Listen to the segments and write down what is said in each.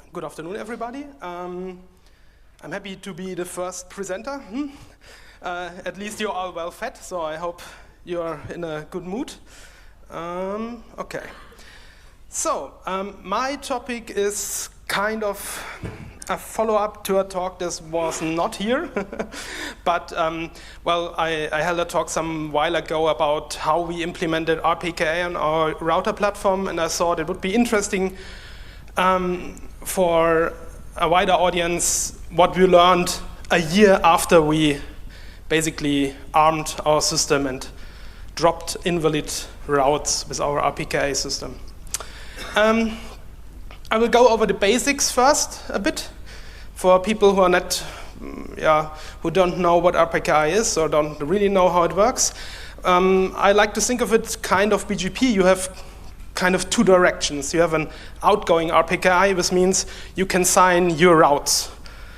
Good afternoon, everybody. I'm happy to be the first presenter. At least you're all well fed, so I hope you're in a good mood. Okay. So, my topic is kind of a follow-up to a talk that was not here. But, well, I held a talk some while ago about how we implemented RPKI on our router platform, and I thought it would be interesting for a wider audience what we learned a year after we basically armed our system and dropped invalid routes with our RPKI system. I will go over the basics first a bit for people who are not, who don't know what RPKI is or don't really know how it works. I like to think of it kind of BGP. You have kind of two directions. You have an outgoing RPKI, which means you can sign your routes.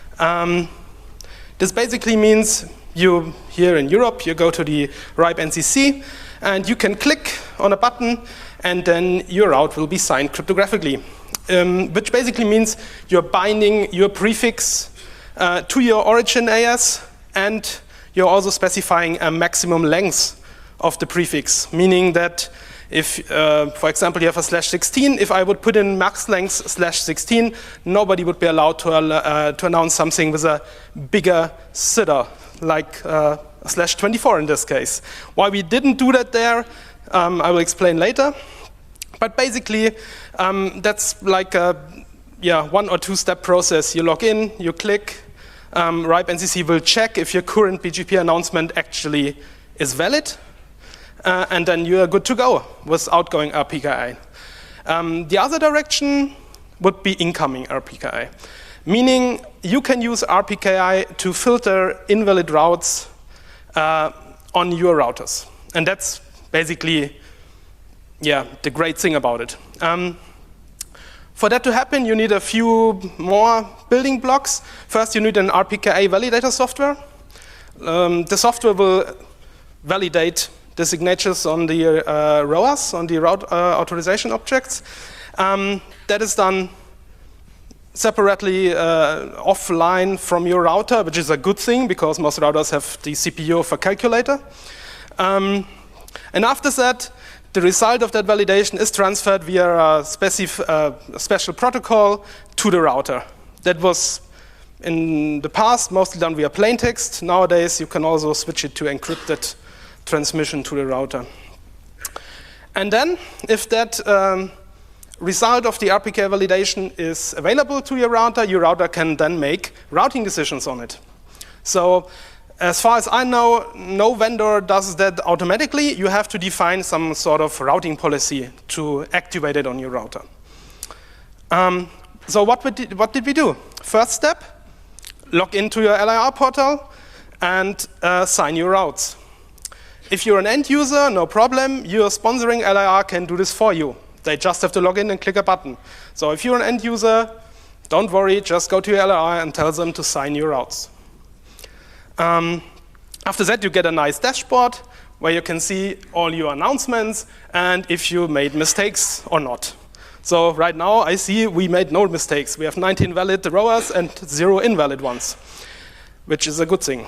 This basically means you, here in Europe, you go to the RIPE NCC, and you can click on a button, and then your route will be signed cryptographically, which basically means you're binding your prefix to your origin AS, and you're also specifying a maximum length of the prefix, meaning that if, for example, you have a /16, if I would put in max length /16, nobody would be allowed to announce something with a bigger CIDR, like /24 in this case. Why we didn't do that there, I will explain later. But basically, that's like a 1 or 2 step process. You log in, you click, RIPE NCC will check if your current BGP announcement actually is valid. And then you are good to go with outgoing RPKI. The other direction would be incoming RPKI, meaning you can use RPKI to filter invalid routes on your routers. And that's basically, the great thing about it. For that to happen, you need a few more building blocks. First, you need an RPKI validator software. The software will validate the signatures on the ROAs, on the route authorization objects. That is done separately offline from your router, which is a good thing because most routers have the CPU of a calculator. And after that, the result of that validation is transferred via a special protocol to the router. That was in the past mostly done via plaintext. Nowadays, you can also switch it to encrypted transmission to the router. And then, if that result of the RPKI validation is available to your router can then make routing decisions on it. So, as far as I know, no vendor does that automatically. You have to define some sort of routing policy to activate it on your router. So what did we do? First step, log into your LIR portal and sign your routes. If you're an end user, no problem. Your sponsoring LIR can do this for you. They just have to log in and click a button. So if you're an end user, don't worry, just go to your LIR and tell them to sign your routes. After that, you get a nice dashboard where you can see all your announcements and if you made mistakes or not. So right now, I see we made no mistakes. We have 19 valid ROAs and 0 invalid ones, which is a good thing.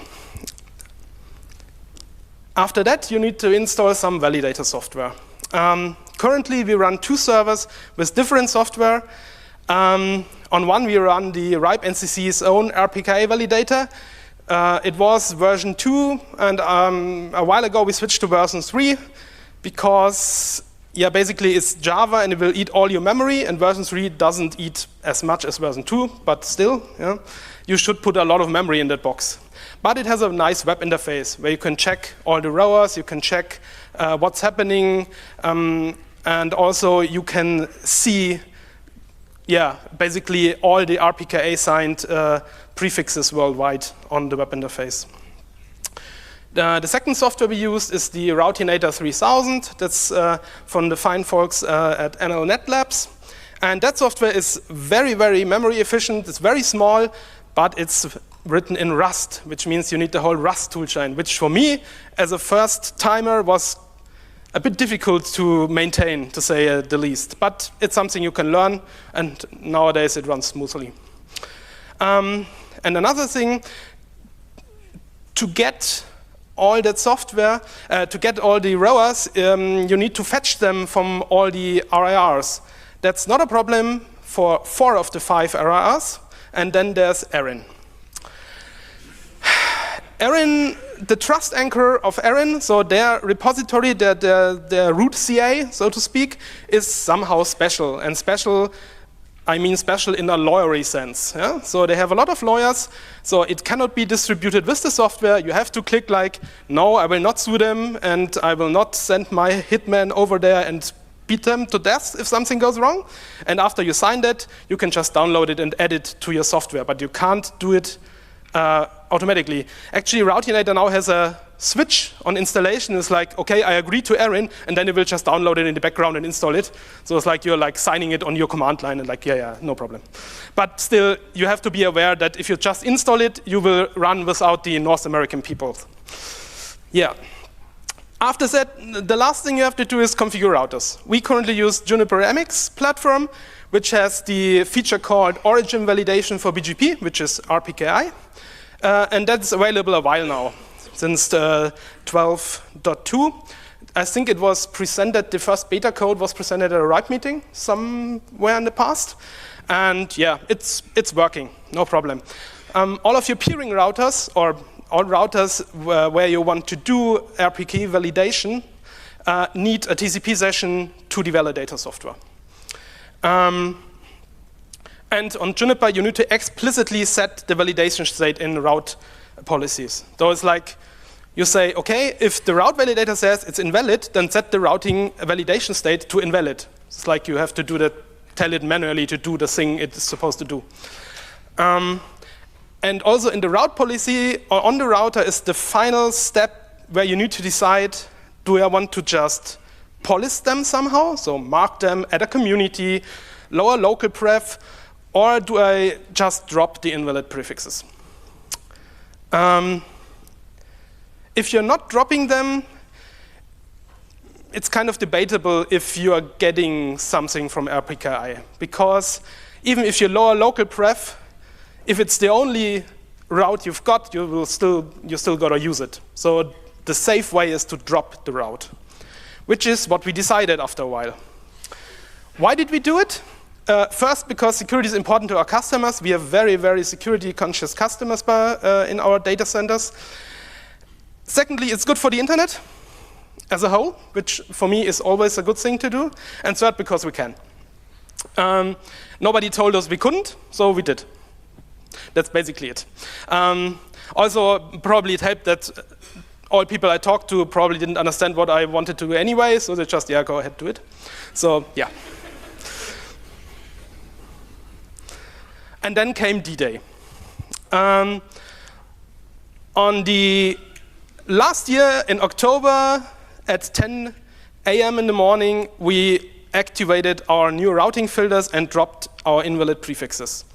After that, you need to install some validator software. Currently, we run 2 servers with different software. On one, we run the RIPE NCC's own RPKI validator. It was version 2, and a while ago we switched to version 3 because, basically it's Java and it will eat all your memory, and version 3 doesn't eat as much as version 2, but still, you should put a lot of memory in that box. But it has a nice web interface where you can check all the ROAs, you can check what's happening, and also you can see, basically all the RPKI signed prefixes worldwide on the web interface. The second software we used is the Routinator 3000. That's from the fine folks at NLNet Labs. And that software is very, very memory efficient. It's very small, but it's written in Rust, which means you need the whole Rust toolchain, which for me, as a first timer, was a bit difficult to maintain, to say the least. But it's something you can learn, and nowadays it runs smoothly. And another thing, to get all that software, to get all the ROAs, you need to fetch them from all the RIRs. That's not a problem for 4 of the 5 RIRs, and then there's Erin. Erin, the trust anchor of Erin, so their repository, their root CA, so to speak, is somehow special. And special, I mean special in a lawyery sense. Yeah? So they have a lot of lawyers, so it cannot be distributed with the software. You have to click like, no, I will not sue them, and I will not send my hitman over there and beat them to death if something goes wrong. And after you sign that, you can just download it and add it to your software, but you can't do it automatically. Actually, Routinator now has a switch on installation. It's like, okay, I agree to Erin, and then it will just download it in the background and install it. So it's like you're like signing it on your command line and like, yeah, no problem. But still, you have to be aware that if you just install it, you will run without the North American people. Yeah. After that, the last thing you have to do is configure routers. We currently use Juniper MX platform, which has the feature called Origin Validation for BGP, which is RPKI. And that's available a while now, since 12.2. I think it was presented, the first beta code was presented at a RIPE meeting somewhere in the past. And yeah, it's working, no problem. All of your peering routers, or all routers where you want to do RPKI validation, need a TCP session to the validator software. And on Juniper, you need to explicitly set the validation state in route policies. So it's like you say, okay, if the route validator says it's invalid, then set the routing validation state to invalid. It's like you have to do that, tell it manually to do the thing it's supposed to do. And also in the route policy, or on the router, is the final step where you need to decide, do I want to just polish them somehow, so mark them, add a community, lower local pref, or do I just drop the invalid prefixes? If you're not dropping them, it's kind of debatable if you are getting something from RPKI, because even if you lower local pref, if it's the only route you've got, you still gotta use it. So the safe way is to drop the route, which is what we decided after a while. Why did we do it? First, because security is important to our customers. We have very, very security-conscious customers in our data centers. Secondly, it's good for the internet as a whole, which for me is always a good thing to do. And third, because we can. Nobody told us we couldn't, so we did. That's basically it. Also, probably it helped that all people I talked to probably didn't understand what I wanted to do anyway, so they just, yeah, go ahead, do it. So, yeah. And then came D-Day. On the last year in October at 10 a.m. in the morning, we activated our new routing filters and dropped our invalid prefixes.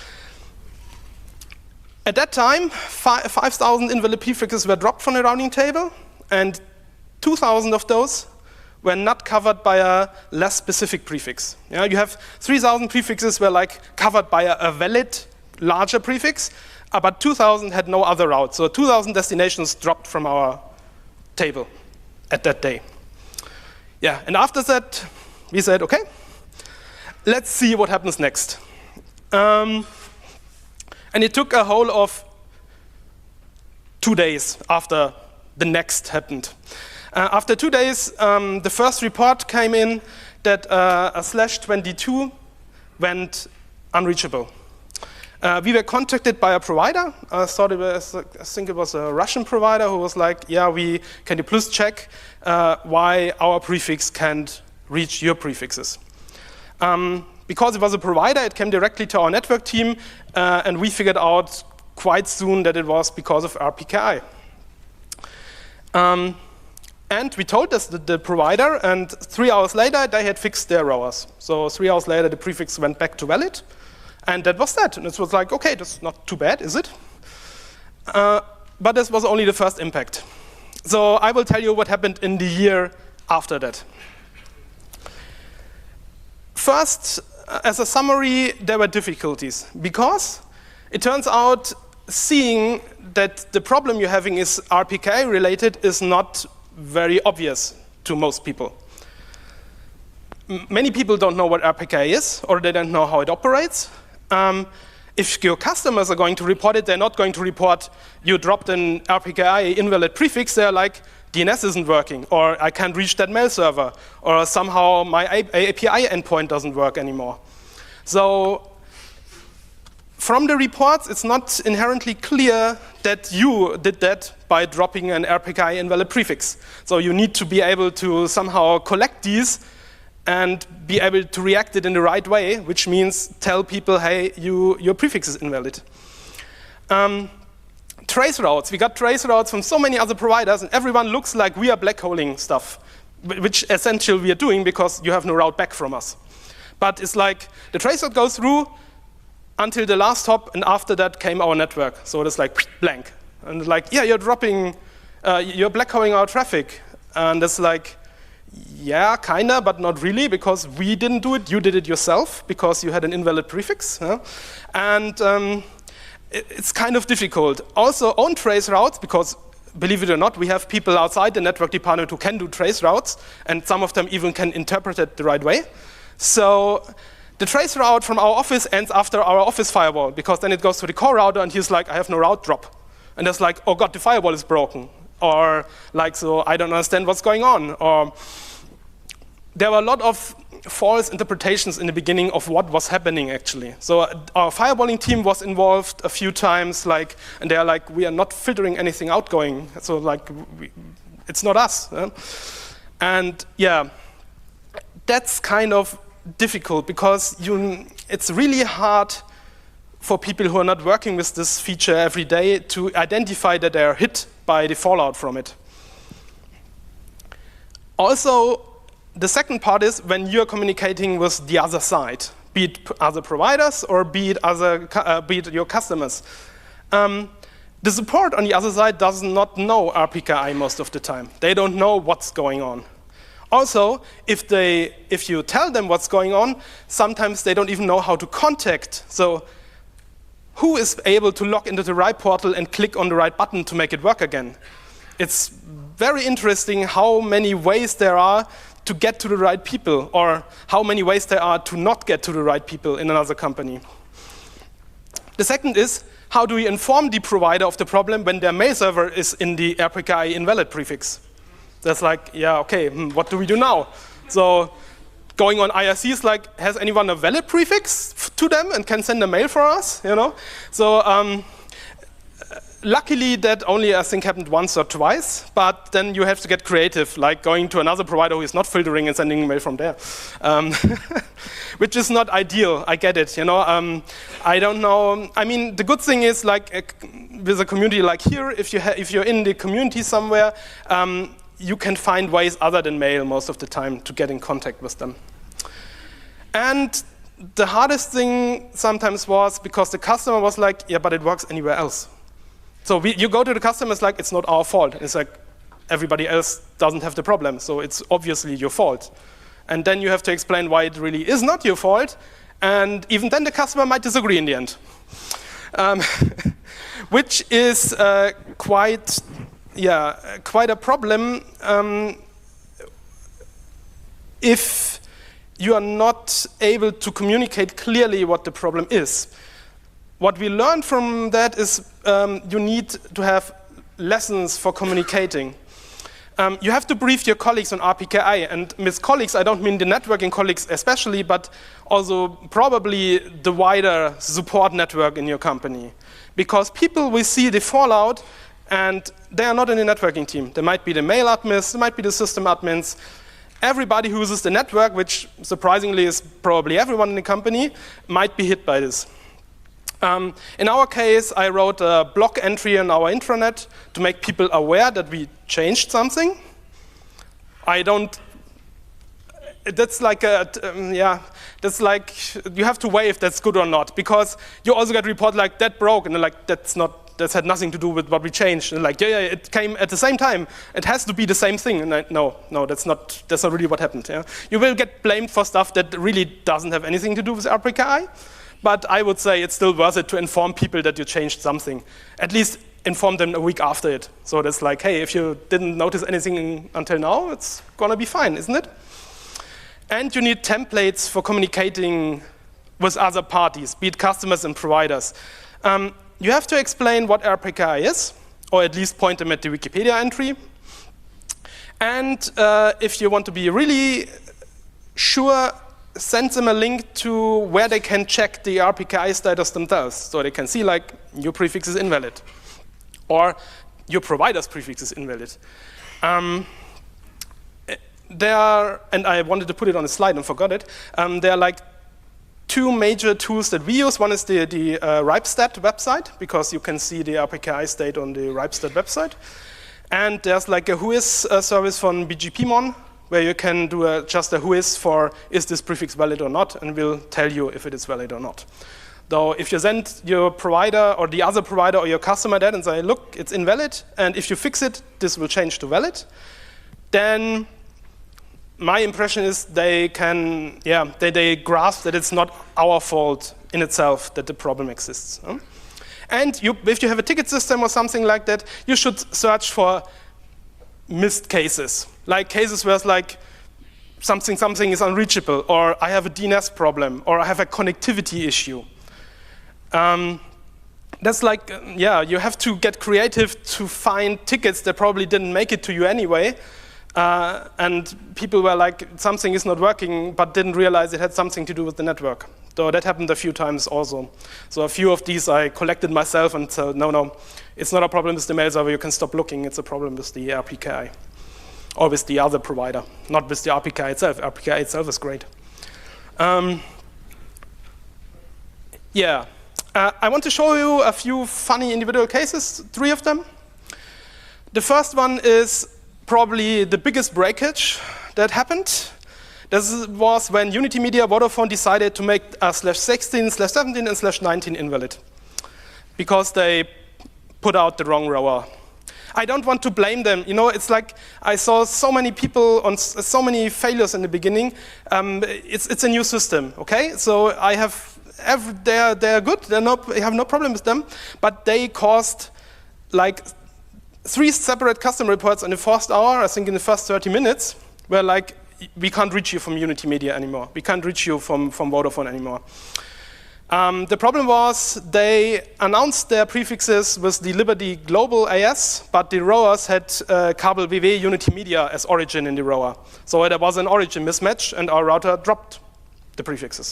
At that time, 5,000 invalid prefixes were dropped from the routing table, and 2,000 of those were not covered by a less specific prefix. Yeah, you have 3,000 prefixes were like covered by a valid larger prefix, but 2,000 had no other route. So 2,000 destinations dropped from our table at that day. Yeah, and after that, we said, okay, let's see what happens next. And it took a whole of 2 days after the next happened. After 2 days, the first report came in that a /22 went unreachable. We were contacted by a provider. I think it was a Russian provider who was like, yeah, can you please check why our prefix can't reach your prefixes? Because it was a provider, it came directly to our network team, and we figured out quite soon that it was because of RPKI. And we told this the provider, and 3 hours later, they had fixed their ROAs. So 3 hours later, the prefix went back to valid, and that was that. And it was like, okay, that's not too bad, is it? But this was only the first impact. So I will tell you what happened in the year after that. First, as a summary, there were difficulties because it turns out seeing that the problem you're having is RPKI related is not very obvious to most people. Many people don't know what RPKI is, or they don't know how it operates. If your customers are going to report it, they're not going to report you dropped an RPKI invalid prefix. They're like, DNS isn't working, or I can't reach that mail server, or somehow my API endpoint doesn't work anymore. So from the reports, it's not inherently clear that you did that by dropping an RPKI invalid prefix. So you need to be able to somehow collect these and be able to react it in the right way, which means tell people, hey, your prefix is invalid. Trace routes. We got trace routes from so many other providers, and everyone looks like we are black holing stuff, which essentially we are doing because you have no route back from us. But it's like the trace route goes through until the last hop, and after that came our network. So it's like blank. And like, yeah, you're dropping, you're black holing our traffic. And it's like, yeah, kinda, but not really, because we didn't do it. You did it yourself because you had an invalid prefix. And it's kind of difficult. Also, own trace routes, because believe it or not, we have people outside the network department who can do trace routes, and some of them even can interpret it the right way. So the trace route from our office ends after our office firewall, because then it goes to the core router, and he's like, I have no route drop. And it's like, oh God, the firewall is broken. Or like, so I don't understand what's going on. Or there were a lot of false interpretations in the beginning of what was happening actually. So our firewalling team was involved a few times, like, and they're like, we are not filtering anything outgoing. So like, it's not us. And yeah, that's kind of difficult because it's really hard for people who are not working with this feature every day to identify that they are hit by the fallout from it. Also, the second part is when you're communicating with the other side, be it other providers or be it your customers. The support on the other side does not know RPKI most of the time. They don't know what's going on. Also, if you tell them what's going on, sometimes they don't even know how to contact. So who is able to log into the right portal and click on the right button to make it work again? It's very interesting how many ways there are to get to the right people, or how many ways there are to not get to the right people in another company. The second is, how do we inform the provider of the problem when their mail server is in the RPKI invalid prefix? That's like, yeah, okay, what do we do now? So going on IRC is like, has anyone a valid prefix to them and can send a mail for us? You know? So luckily that only I think happened once or twice, but then you have to get creative, like going to another provider who is not filtering and sending a mail from there, which is not ideal. I get it, you know. I don't know. I mean, the good thing is, like with a community like here, if you're in the community somewhere, you can find ways other than mail most of the time to get in contact with them. And the hardest thing sometimes was because the customer was like, yeah, but it works anywhere else. So you go to the customer, it's like, it's not our fault. It's like, everybody else doesn't have the problem, so it's obviously your fault. And then you have to explain why it really is not your fault, and even then the customer might disagree in the end. Which is quite a problem if you are not able to communicate clearly what the problem is. What we learned from that is you need to have lessons for communicating. You have to brief your colleagues on RPKI, and with colleagues, I don't mean the networking colleagues especially, but also probably the wider support network in your company. Because people will see the fallout, and they are not in the networking team. They might be the mail admins, they might be the system admins. Everybody who uses the network, which surprisingly is probably everyone in the company, might be hit by this. In our case, I wrote a blog entry on our intranet to make people aware that we changed something. That's like that's like, you have to weigh if that's good or not, because you also get report like, that broke, and they're like, that's not that had nothing to do with what we changed. And like, yeah, it came at the same time. It has to be the same thing. And no, that's not really what happened. Yeah? You will get blamed for stuff that really doesn't have anything to do with RPKI. But I would say it's still worth it to inform people that you changed something. At least inform them a week after it. So that's like, hey, if you didn't notice anything until now, it's gonna be fine, isn't it? And you need templates for communicating with other parties, be it customers and providers. You have to explain what RPKI is, or at least point them at the Wikipedia entry. And if you want to be really sure, send them a link to where they can check the RPKI status themselves, so they can see like, your prefix is invalid, or your provider's prefix is invalid. There are, and I wanted to put it on a slide and forgot it, there are like two major tools that we use. One is the RIPESTAT website, because you can see the RPKI state on the RIPESTAT website. And there's like a whois service from BGPmon, where you can do just a whois for, is this prefix valid or not, and will tell you if it is valid or not. Though if you send your provider or the other provider or your customer that and say, look, it's invalid, and if you fix it, this will change to valid, then my impression is they can, they grasp that it's not our fault in itself that the problem exists. And if you have a ticket system or something like that, you should search for missed cases, like cases where it's like something is unreachable, or I have a DNS problem, or I have a connectivity issue. That's like, you have to get creative to find tickets that probably didn't make it to you anyway. And people were like, something is not working, but didn't realize it had something to do with the network. So that happened a few times also. So a few of these I collected myself and said, no, it's not a problem with the mail server, you can stop looking, it's a problem with the RPKI. Or with the other provider, not with the RPKI itself. RPKI itself is great. I want to show you a few funny individual cases, 3 of them. The first one is probably the biggest breakage that happened. This was when Unitymedia Vodafone decided to make /16, /17, and /19 invalid, because they put out the wrong rower. I don't want to blame them. You know, it's like I saw so many people on so many failures in the beginning. It's a new system, okay? So I have they're good. I have no problem with them, but they caused like 3 separate customer reports in the first hour. I think in the first 30 minutes, where like we can't reach you from Unitymedia anymore. We can't reach you from Vodafone anymore. The problem was they announced their prefixes with the Liberty Global AS, but the rowers had Kabel WW Unitymedia as origin in the rower. So there was an origin mismatch, and our router dropped the prefixes.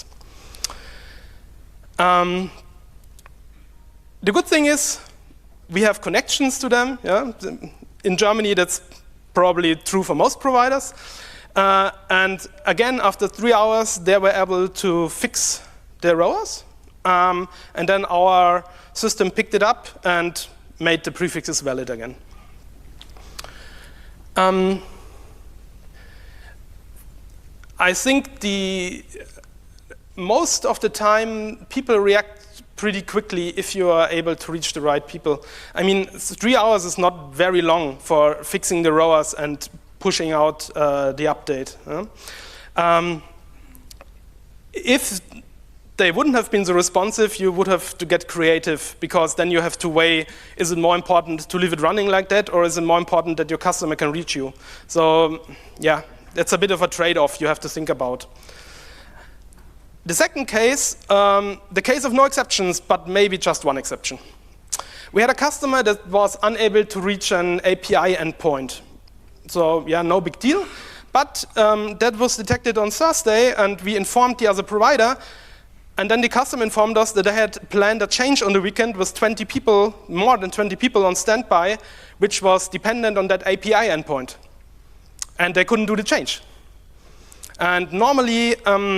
The good thing is we have connections to them. Yeah? In Germany, that's probably true for most providers. And again, after 3 hours, they were able to fix their rowers. And then our system picked it up and made the prefixes valid again. I think most of the time, people react pretty quickly if you are able to reach the right people. I mean, 3 hours is not very long for fixing the rowers and pushing out the update. If they wouldn't have been so responsive, you would have to get creative, because then you have to weigh, is it more important to leave it running like that, or is it more important that your customer can reach you? So yeah, that's a bit of a trade-off you have to think about. The second case, the case of no exceptions, but maybe just one exception. We had a customer that was unable to reach an API endpoint. So yeah, no big deal. But that was detected on Thursday, and we informed the other provider. And then the customer informed us that they had planned a change on the weekend with 20 people, more than 20 people on standby, which was dependent on that API endpoint. And they couldn't do the change. And normally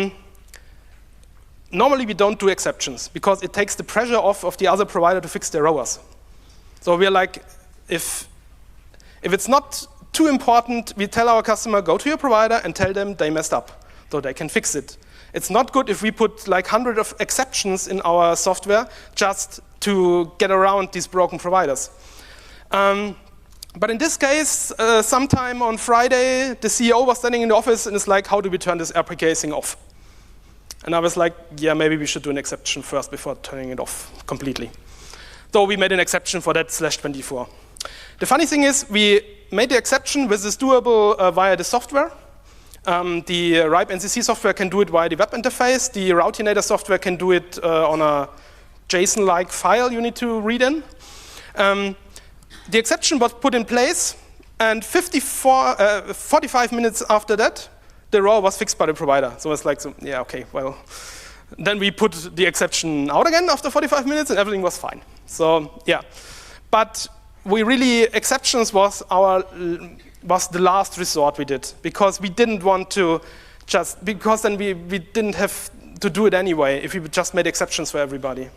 we don't do exceptions, because it takes the pressure off of the other provider to fix their rowers. So we're like, if it's not too important, we tell our customer, go to your provider and tell them they messed up. so they can fix it. It's not good if we put like hundreds of exceptions in our software just to get around these broken providers. But in this case, sometime on Friday, the CEO was standing in the office and is like, how do we turn this RPK thing off? And I was like, yeah, maybe we should do an exception first before turning it off completely. So we made an exception for that /24. The funny thing is, we made the exception with this doable via the software. The RIPE NCC software can do it via the web interface. The Routinator software can do it on a JSON-like file you need to read in. The exception was put in place, and 45 minutes after that, the error was fixed by the provider. So it's like, yeah, okay, well. Then we put the exception out again after 45 minutes, and everything was fine. So yeah, but exceptions was the last resort we did, because we didn't want to because then we didn't have to do it anyway if we just made exceptions for everybody.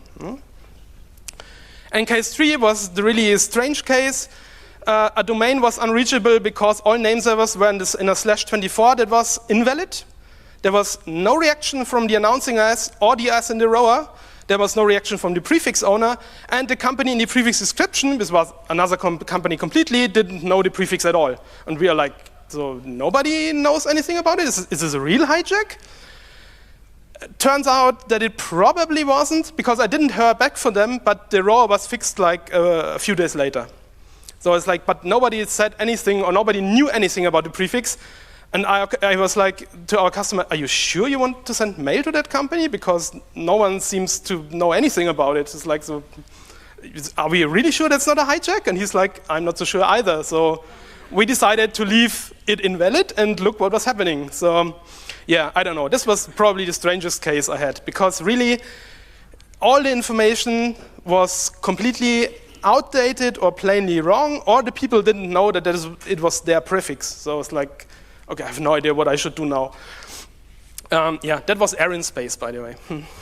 And case 3 was the really strange case. A domain was unreachable because all name servers were in a /24 that was invalid. There was no reaction from the announcing IS or the IS in the rower. There was no reaction from the prefix owner, and the company in the prefix description, which was another company completely, didn't know the prefix at all. And we are like, so nobody knows anything about it? Is this a real hijack? Turns out that it probably wasn't, because I didn't hear back from them, but the error was fixed like a few days later. So it's like, but nobody said anything, or nobody knew anything about the prefix. And I was like to our customer, are you sure you want to send mail to that company? Because no one seems to know anything about it. It's like, so, are we really sure that's not a hijack? And he's like, I'm not so sure either. So we decided to leave it invalid and look what was happening. So yeah, I don't know. This was probably the strangest case I had, because really all the information was completely outdated or plainly wrong, or the people didn't know that it was their prefix. So it's like, okay, I have no idea what I should do now. Yeah, that was Aaron Space, by the way.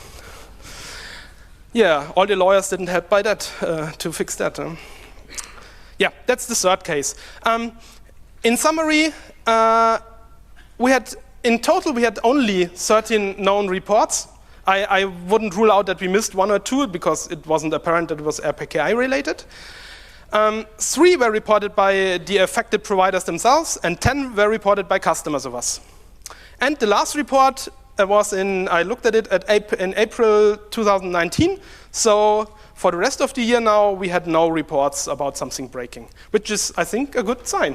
Yeah, all the lawyers didn't help by that to fix that. Yeah, that's the third case. In summary, in total we had only 13 known reports. I wouldn't rule out that we missed 1 or 2 because it wasn't apparent that it was RPKI related. 3 were reported by the affected providers themselves, and 10 were reported by customers of us. And the last report was I looked at it in April 2019. So for the rest of the year now, we had no reports about something breaking, which is, I think, a good sign.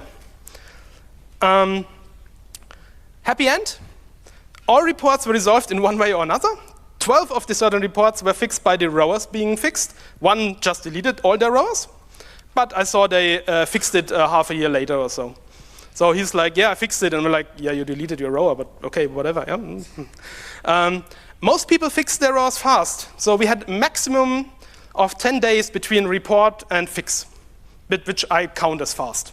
Happy end. All reports were resolved in one way or another. 12 of the certain reports were fixed by the rowers being fixed. 1 just deleted all their rowers. But I saw they fixed it half a year later or so. So he's like, yeah, I fixed it. And we're like, yeah, you deleted your rower, but okay, whatever. Yeah. Most people fixed their rowers fast. So we had maximum of 10 days between report and fix, which I count as fast.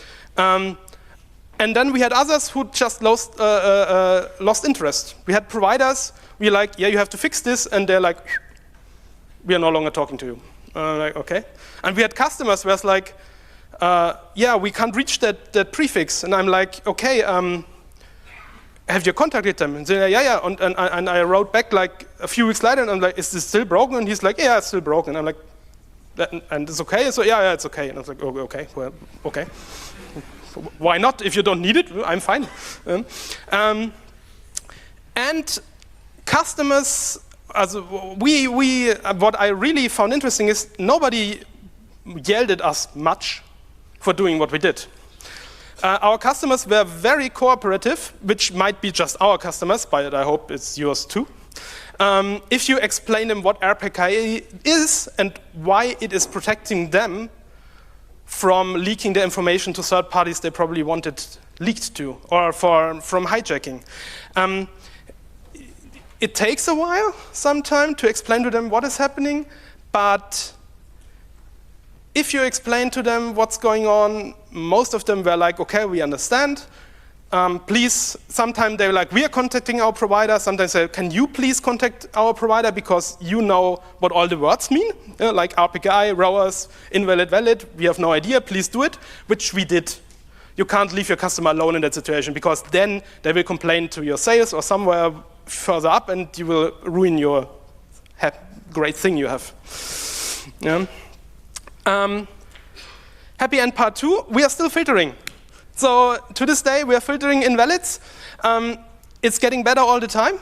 And then we had others who just lost interest. We had providers, we're like, yeah, you have to fix this, and they're like, we are no longer talking to you. Like, okay. And we had customers where it's like, yeah, we can't reach that prefix. And I'm like, okay, have you contacted them? And they're like, yeah. And I wrote back like a few weeks later, and I'm like, is this still broken? And he's like, yeah, it's still broken. And I'm like, and it's okay? So yeah, it's okay. And I was like, oh, okay, well, okay. Why not? If you don't need it, I'm fine. And customers, what I really found interesting is nobody yelled at us much for doing what we did. Our customers were very cooperative, which might be just our customers, but I hope it's yours too. If you explain them what RPKI is and why it is protecting them from leaking the information to third parties they probably wanted leaked to, or from hijacking. It takes a while, sometime, to explain to them what is happening, but if you explain to them what's going on, most of them were like, okay, we understand. Please, sometimes they're like, we are contacting our provider. Sometimes they say, can you please contact our provider because you know what all the words mean? Like RPKI, rowers, invalid, valid, we have no idea, please do it, which we did. you can't leave your customer alone in that situation, because then they will complain to your sales or somewhere further up, and you will ruin your great thing you have. Yeah. Happy End Part 2, we are still filtering. So to this day, we are filtering invalids. It's getting better all the time.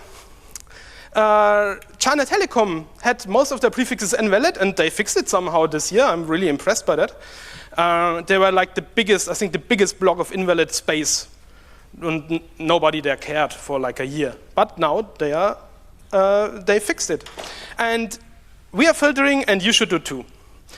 China Telecom had most of their prefixes invalid, and they fixed it somehow this year. I'm really impressed by that. They were like the biggest block of invalid space, and nobody there cared for like a year. But now they fixed it, and we are filtering, and you should do too.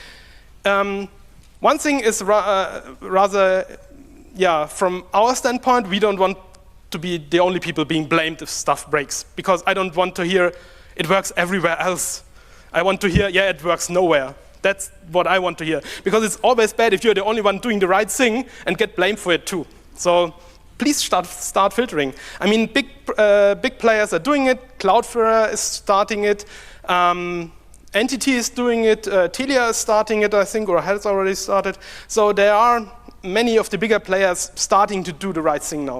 One thing is rather, from our standpoint, we don't want to be the only people being blamed if stuff breaks, because I don't want to hear it works everywhere else. I want to hear, it works nowhere. That's what I want to hear, because it's always bad if you're the only one doing the right thing and get blamed for it too. So please start filtering. I mean, big players are doing it. Cloudflare is starting it. Entity is doing it. Telia is starting it, I think, or has already started. So there are many of the bigger players starting to do the right thing now.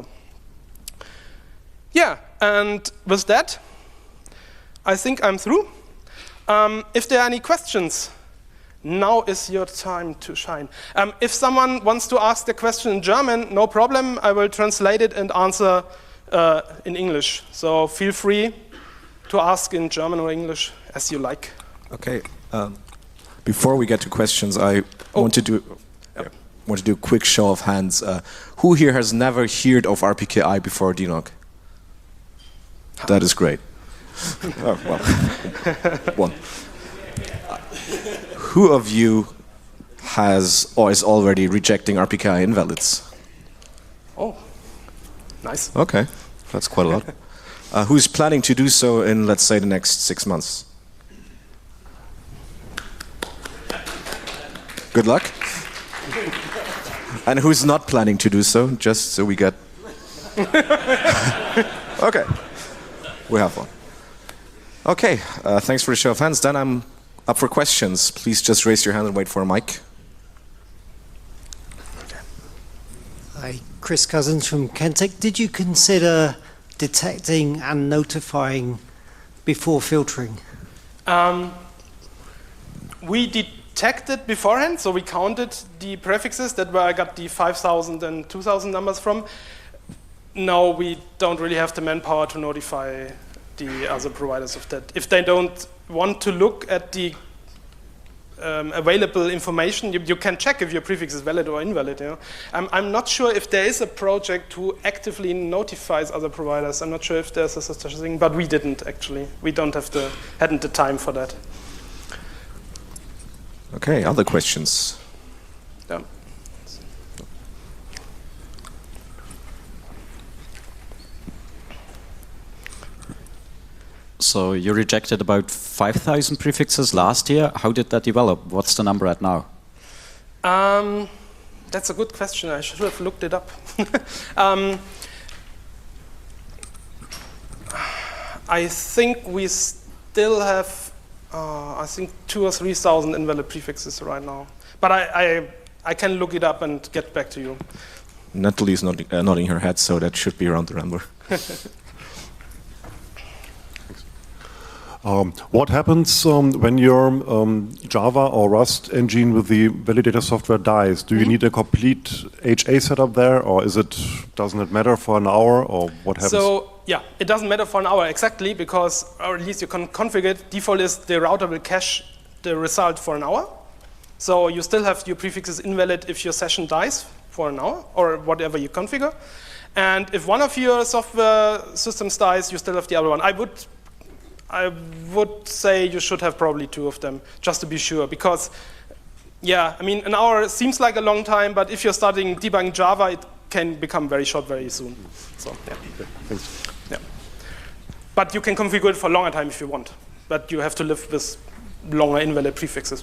Yeah, and with that, I think I'm through. If there are any questions, now is your time to shine. If someone wants to ask the question in German, no problem. I will translate it and answer in English. So feel free to ask in German or English as you like. Okay. Before we get to questions, I want to do a quick show of hands. Who here has never heard of RPKI before DNOG? That is great. Oh, well, one. Who of you has or is already rejecting RPKI invalids? Oh, nice. Okay, that's quite a lot. Who's planning to do so in, let's say, the next 6 months? Good luck. And who's not planning to do so, just so we get... Okay, we have one. Okay, thanks for the show of hands. Then I'm up for questions. Please just raise your hand and wait for a mic. Hi, Chris Cousins from Kentech. Did you consider detecting and notifying before filtering? We detected beforehand, so we counted the prefixes. That's where I got the 5,000 and 2,000 numbers from. No, we don't really have the manpower to notify the other providers of that. If they don't want to look at the available information, you can check if your prefix is valid or invalid. You know? I'm not sure if there is a project who actively notifies other providers. I'm not sure if there's such a thing, but we didn't actually. We hadn't the time for that. Okay, other questions? Yeah. So you rejected about 5,000 prefixes last year. How did that develop? What's the number at now? That's a good question. I should have looked it up. I think we still have, I think 2,000 or 3,000 invalid prefixes right now. But I can look it up and get back to you. Natalie's nodding her head, so that should be around the number. What happens when your Java or Rust engine with the validator software dies? Do you need a complete HA setup there, or doesn't it matter for an hour, or what happens? So yeah, it doesn't matter for an hour exactly, because, or at least you can configure it. Default is the router will cache the result for an hour. So you still have your prefixes invalid if your session dies for an hour, or whatever you configure. And if one of your software systems dies, you still have the other one. I would say you should have probably 2 of them, just to be sure, because, yeah, I mean, an hour seems like a long time, but if you're starting debugging Java, it can become very short very soon. So, yeah. Okay, thanks. Yeah. But you can configure it for a longer time if you want, but you have to live with longer invalid prefixes.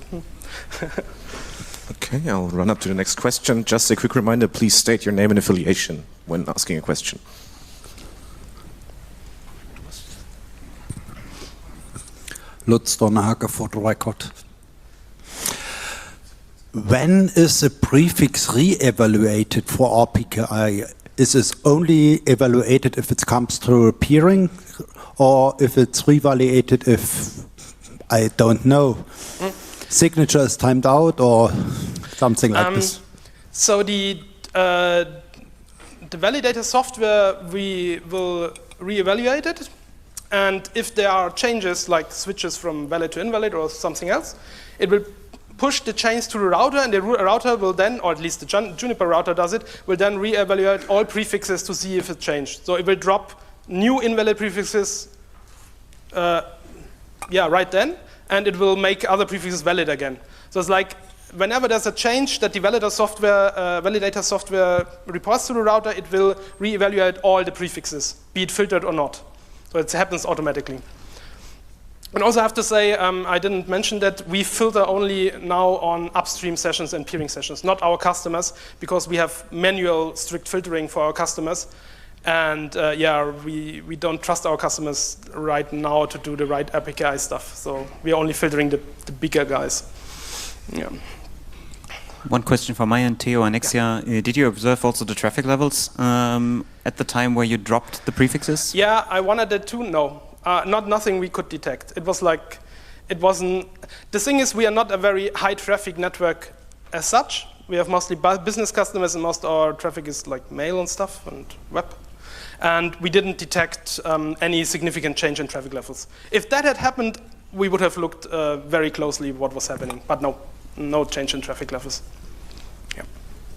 Okay, I'll run up to the next question. Just a quick reminder, please state your name and affiliation when asking a question. Lutz Donnerhacker for the record. When is the prefix re-evaluated for RPKI? Is it only evaluated if it comes through a peering, or if it's re-evaluated if, I don't know, signature is timed out or something like this? So the validator software, we will re-evaluate it, and if there are changes like switches from valid to invalid or something else, it will push the change to the router, and the router will then, or at least the Juniper router does it, will then re-evaluate all prefixes to see if it changed. So it will drop new invalid prefixes right then, and it will make other prefixes valid again. So it's like whenever there's a change that the validator software reports to the router, it will re-evaluate all the prefixes, be it filtered or not. So it happens automatically. And also I have to say, I didn't mention that we filter only now on upstream sessions and peering sessions, not our customers, because we have manual strict filtering for our customers. And we don't trust our customers right now to do the right RPKI stuff. So we're only filtering the bigger guys. Yeah. One question from my end, Theo and Nexia. Did you observe also the traffic levels at the time where you dropped the prefixes? Yeah, I wanted that too. No. Nothing we could detect. It was like, it wasn't, the thing is we are not a very high traffic network as such. We have mostly business customers and most of our traffic is like mail and stuff and web. And we didn't detect any significant change in traffic levels. If that had happened, we would have looked very closely what was happening, but no change in traffic levels. Yeah.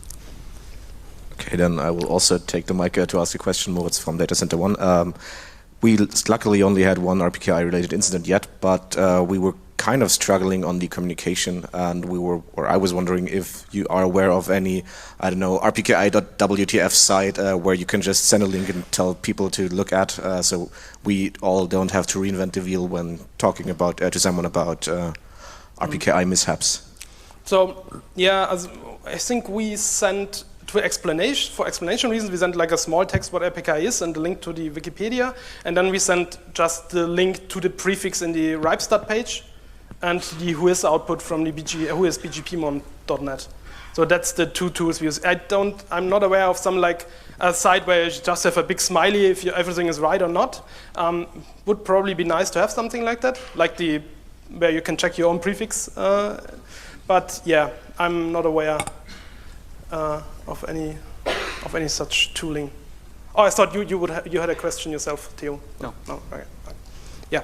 Okay, then I will also take the mic to ask a question, Moritz from Data Center One. We luckily only had one RPKI-related incident yet, but we were kind of struggling on the communication, and I was wondering if you are aware of any, I don't know, rpki.wtf site where you can just send a link and tell people to look at, so we all don't have to reinvent the wheel when talking about to someone about RPKI mishaps. So yeah, I think we sent. For explanation reasons, we sent like a small text what RPKI is and a link to the Wikipedia, and then we sent just the link to the prefix in the RIPE-stat page and the whois output from the whois-bgpmon.net. So that's the two tools we use. I'm not aware of some like a site where you just have a big smiley if everything is right or not. Would probably be nice to have something like that, like where you can check your own prefix. But yeah, I'm not aware of any such tooling. Oh, I thought you had a question yourself, Theo. No. Okay. Yeah.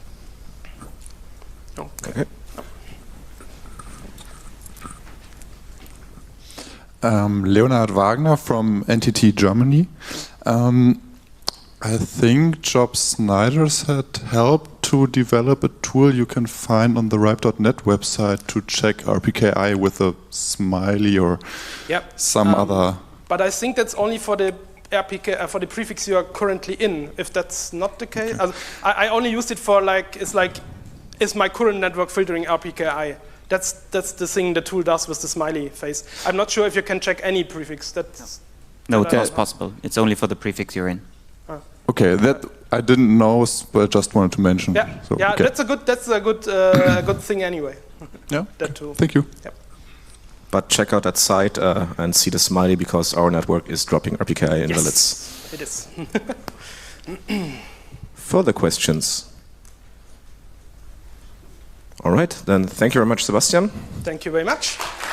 No. Okay. Leonhard Wagner from NTT Germany. I think Job Snyder's had helped to develop a tool you can find on the ripe.net website to check RPKI with a smiley or some other. But I think that's only for the RPKI, for the prefix you are currently in. If that's not the case, I only used it for like, is my current network filtering RPKI? That's the thing the tool does with the smiley face. I'm not sure if you can check any prefix. No, that's possible. It's only for the prefix you're in. Okay, that I didn't know, but I just wanted to mention. Yeah, so, okay. That's a good thing anyway. Yeah. That tool. Thank you. Yep. But check out that site and see the smiley because our network is dropping RPKI invalids. Yes, it is. Further questions? All right, then thank you very much, Sebastian. Thank you very much.